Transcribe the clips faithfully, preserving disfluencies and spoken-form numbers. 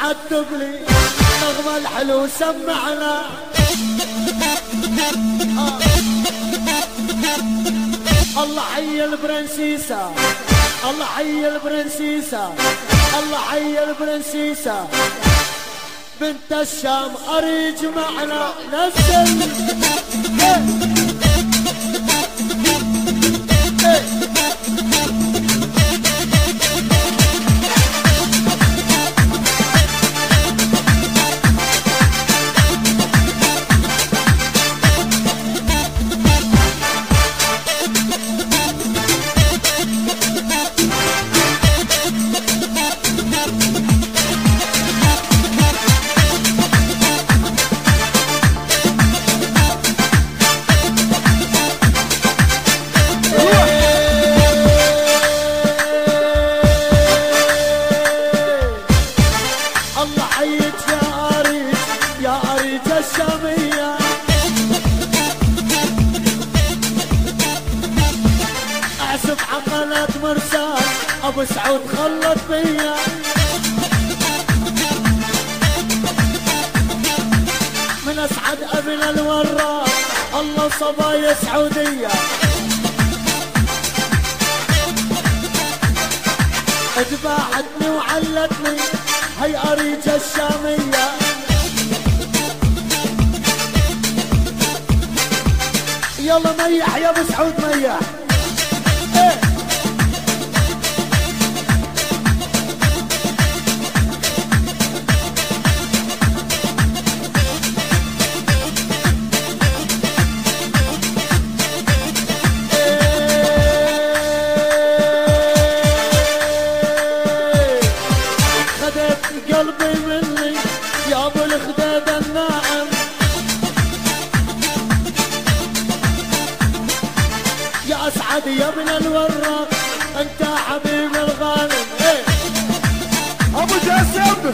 رتب لي نغمة الحلو سمعنا. آه. الله حي البرنسيسة، الله حي البرنسيسة، الله حي البرنسيسة بنت الشام اريج معنا. نزل إيه. إيه. ابو سعود خلط فيا من اسعد ابن الوراق. الله صبايا سعوديه ذبحتني وعلتني هي اريجه الشاميه. يلا ميح يا ابو سعود ميح. ايه قلبي مني يا ابو الخديد الناعم. يا اسعد يا ابن الوراق انت حبيب الغانم. ايه ابو جاسم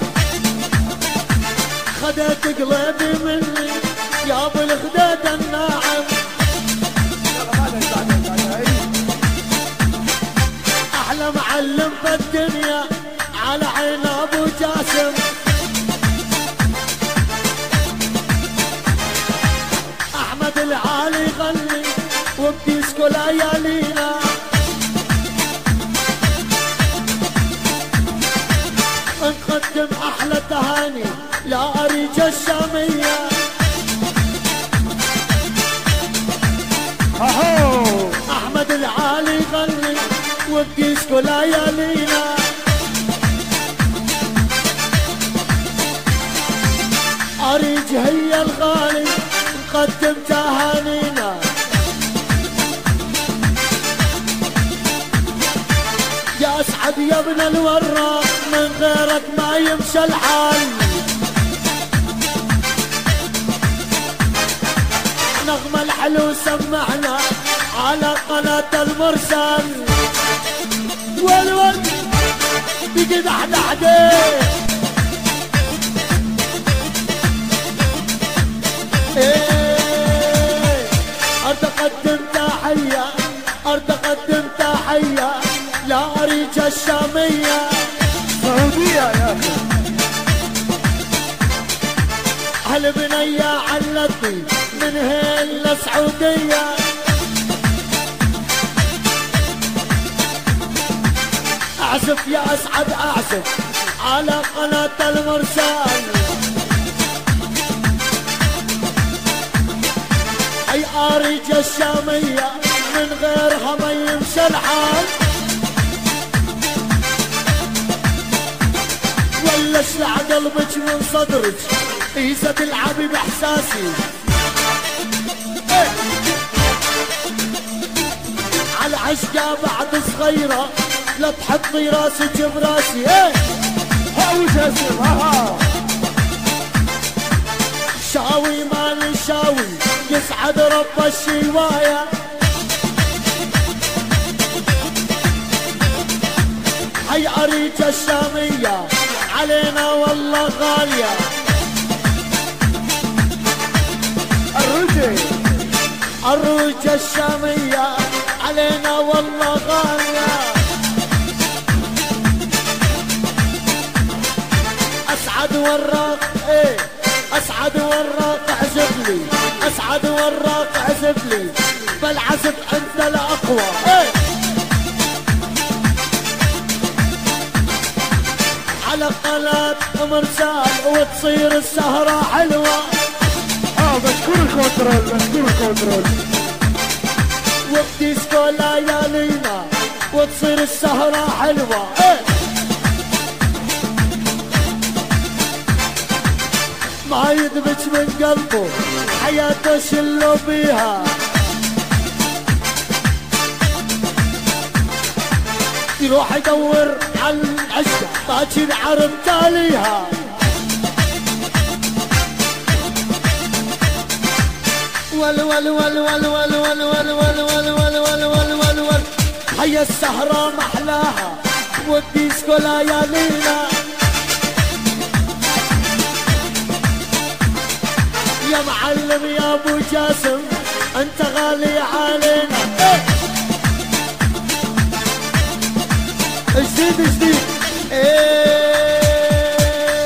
خدت قلبي مني يا ابو الخديد الناعم. احلى معلم في الدنيا على عين ابو جاسم. احمد العالي يغني وبديسكو ليالينا. نقدم احلى تهاني لاريج الشاميه. احمد العالي يغني وبديسكو ليالينا. اريج هي الغالي نقدم تهانينا. يا اسعد يا ابن الوراق من غيرك ما يمشي الحال. نغمة الحلو سمعنا على قناة المرسل. والول بيجي دحدحدي ايه. ارد اقدم تحية ارد اقدم تحية لاريج الشامية. سعودية يا اخي اهل بنية علتني من هين لسعودية. اعزف يا اسعد اعزف على قناة المرسال. اي اريج الشامية من غيرها ما يمشي الحال. ولا اشلع قلبك من صدرك اذا تلعبي باحساسي. ايه. على عشقة بعد صغيرة لا تحطي راسك براسي. ايه هاو جاسم ها شاوي مالي شاوي يسعد رب الشواية. هي اريج الشامية علينا والله غالية. الرجل الروج الشامية علينا والله غالية. اسعد وراق ايه اسعد وراق عزف لي اسعد وراق عزف لي بالعزف انت الاقوى ايه على قناة مرسال وتصير السهرة حلوة. اه مشكور الكنترول مشكور الكنترول وبديسكو ليالينا وتصير السهرة حلوة ايه ما يدبج من قلبه حياته شلو بيها يروح يدور على العشق باكر عرب تاليها ول ول ول ول ول ول ول ول ول ول ول ول ول ول هيا السهرة محلاها والديسكو ليالينا يا معلم يا ابو جاسم انت غالي علينا جديد جديد ايه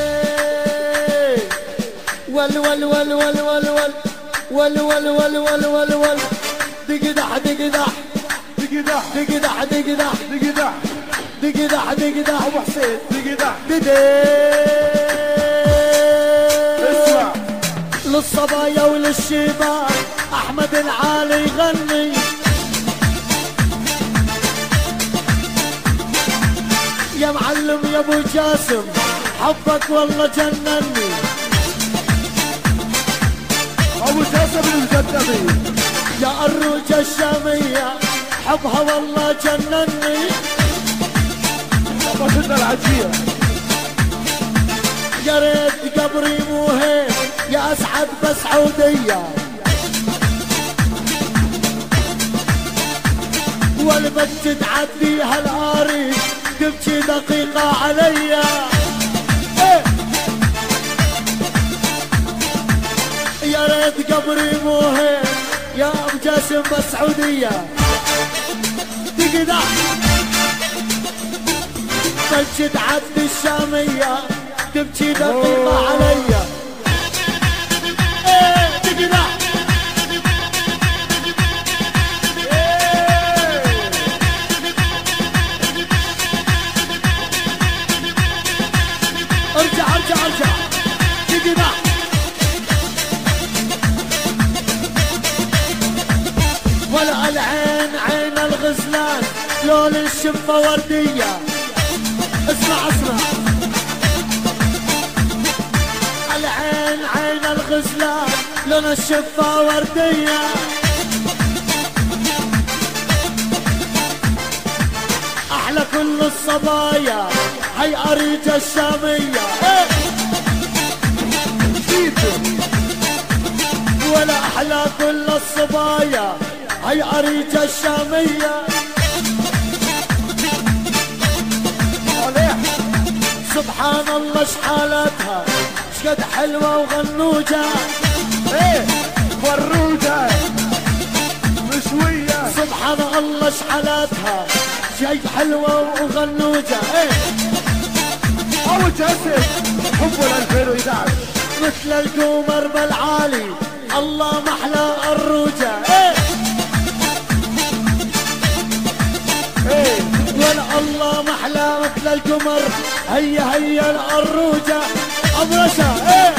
ول ول ول ول ول ول ول ول ول ول ول ول دقدح دقدح دقدح دقدح دقدح دقدح دقدح دقدح ابو حسين دقدح ددي اسمع للصبايا وللشباب احمد العالي يغني يا معلم يا ابو جاسم حبك والله جنني ابو جاسم المجدبي يا الروجة الشامية حبها والله جنني طبختنا العجية يا ريت قبري مو هيك يا اسعد بسعودية والبت تعديها الاريج تبكي دقيقة عليا ايه يا ريت قبري مو هيك يا ابو جاسم بسعودية تقدح تبكي تعدي الشامية تبكي دقيقة عليا ايه تقدح ارجع ارجع ارجع تقدح ولا العين عين الغزلان لون الشفة وردية اسمع اسمع العين عين الغزلان لون الشفة وردية احلى كل الصبايا هي اريجة الشامية ايه ولا احلى كل الصبايا هي اريجة الشامية سبحان الله شحالتها شقد حلوة وغنوجة ايه وروجة مشوية سبحان الله شحالتها شي حلوة وغنوجة ايه ابو جاسم حبه ل ألفين وإحدى عشر مثل القمر بالعالي الله محلى الروجة ايه ايه ولا الله محلى مثل القمر هيا هيا الأروجة أبرشة ايه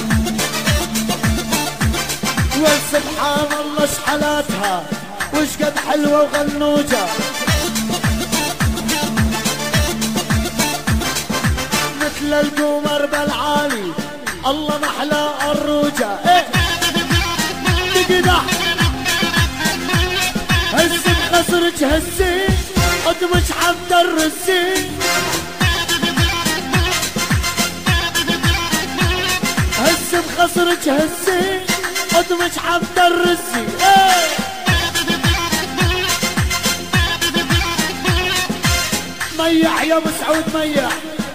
والسبحان الله شحلاتها وش قد حلوة وغنوجة مثل القمر بالعالي الله محلى الروجة ايه تقدح هز بخصرك هزي قدمش حمد الرسي هز بخصرك هزي قدمش حمد الرسي ايه ميح يا ابو سعود ميح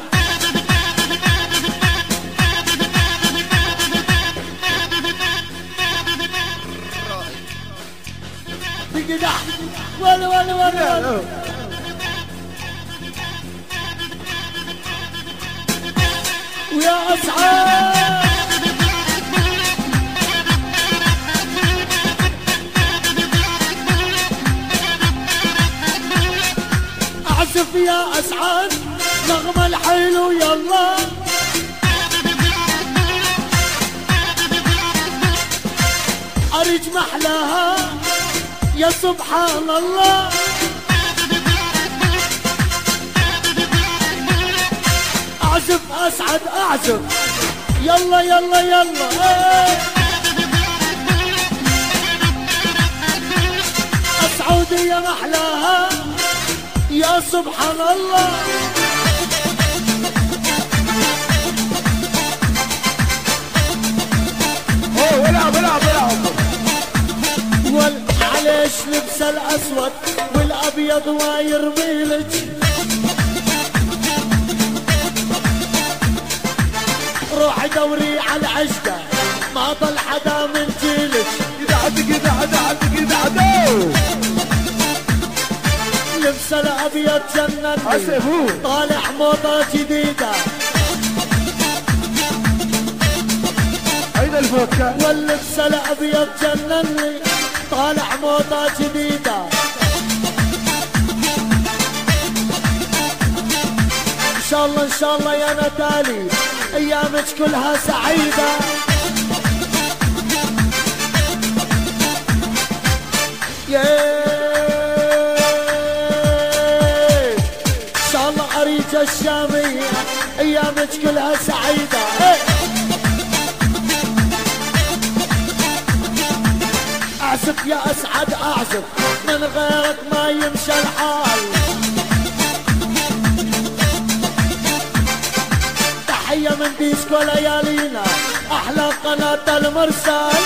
تقدح ولا ولا ولا ويا اسعد اعزف يا اسعد نغمة الحلو يلا ارج محلاها يا سبحان الله اعزف اسعد اعزف يلا يلا يلا ايه. اسعودية محلاها يا سبحان الله اوه العب العب العب والعليش لبس الاسود والابيض ما يرميلك روحي دوري على العشقة ما ضل حدا من جيلك كده عدي كده عدي عدي كده عدو لبس الابيض جنني طالع موضة جديدة هيدا الفوكة واللبس الابيض جنني طالع موضة جديدة ان شاء الله ان شاء الله يا نتالي ايامك كلها سعيدة ان شاء الله اريج الشامية ايامك كلها سعيدة اعزف يا اسعد اعزف من غيرك ما يمشي الحال تحية من ديسكو ليالينا احلى قناة المرسال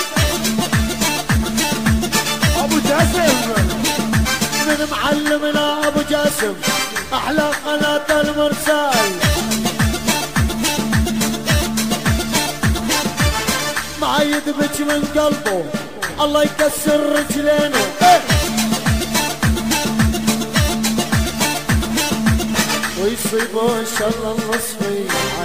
ابو جاسم من معلمنا ابو جاسم احلى قناة المرسال ما يدبج من قلبه الله يكسر رجلينه ايه. ويصيبه ان شاء الله النصفي